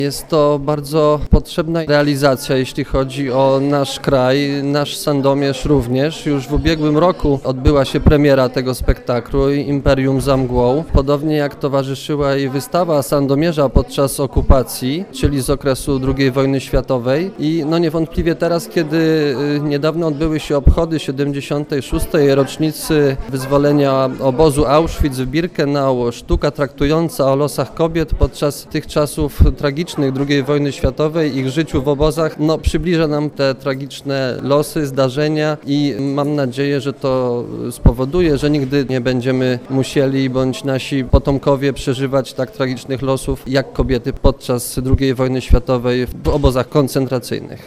Jest to bardzo potrzebna realizacja, jeśli chodzi o nasz kraj, nasz Sandomierz również. Już w ubiegłym roku odbyła się premiera tego spektaklu Imperium za mgłą. Podobnie jak towarzyszyła jej wystawa Sandomierza podczas okupacji, czyli z okresu II wojny światowej. I niewątpliwie teraz, kiedy niedawno odbyły się obchody 76. rocznicy wyzwolenia obozu Auschwitz w Birkenau, sztuka traktująca o losach kobiet podczas tych czasów tragicznych II wojny światowej, ich życiu w obozach, przybliża nam te tragiczne losy, zdarzenia i mam nadzieję, że to spowoduje, że nigdy nie będziemy musieli bądź nasi potomkowie przeżywać tak tragicznych losów jak kobiety podczas II wojny światowej w obozach koncentracyjnych.